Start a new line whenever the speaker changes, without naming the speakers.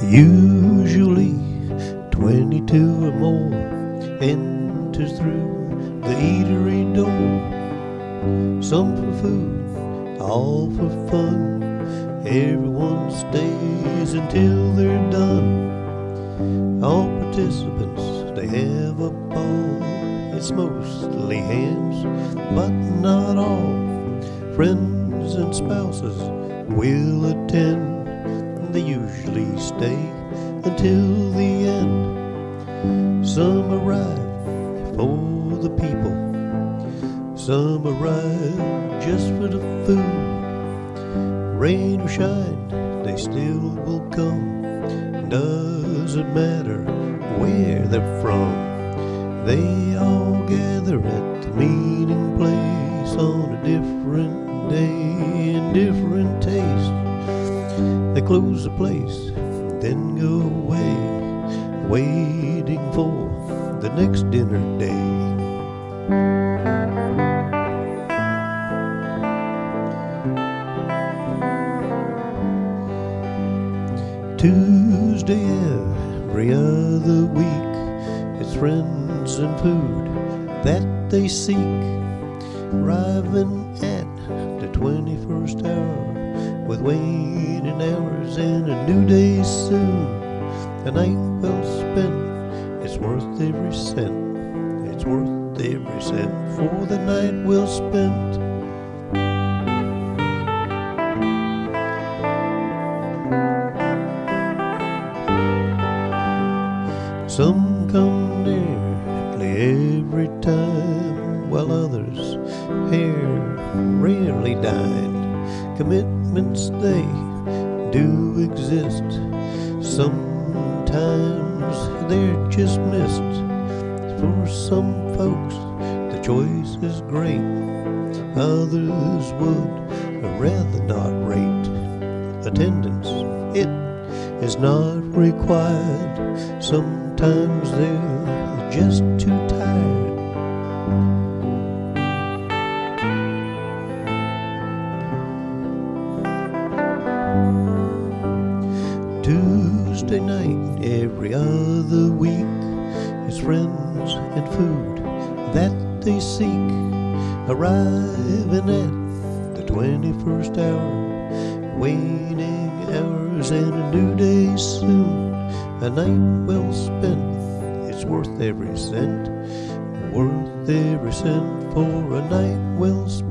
Usually 22 or more enters through the eatery door. Some for food, all for fun. Everyone stays until they're done. All participants, they have a ball. It's mostly hams, but not all. Friends and spouses will attend. They usually stay until the end. Some arrive for the people, some arrive just for the food. Rain or shine, they still will come. Doesn't matter where they're from. They all gather at the meeting place on a different day and different taste. They close the place, then go away, waiting for the next dinner day. Tuesday every other week, it's friends and food that they seek. Arriving at the 21st hour, with waning hours and a new day soon. A night well spent, it's worth every cent. It's worth every cent for the night well spent. Some come nearly every time, while others here rarely dine. Commitments, they do exist. Sometimes they're just missed. For some folks, the choice is great. Others would rather not rate. Attendance, it is not required. Sometimes they're just too tired. Tuesday night every other week, it's friends and food that they seek. Arriving at the 21st hour, waning hours and a new day soon. A night well spent, it's worth every cent. Worth every cent for a night well spent.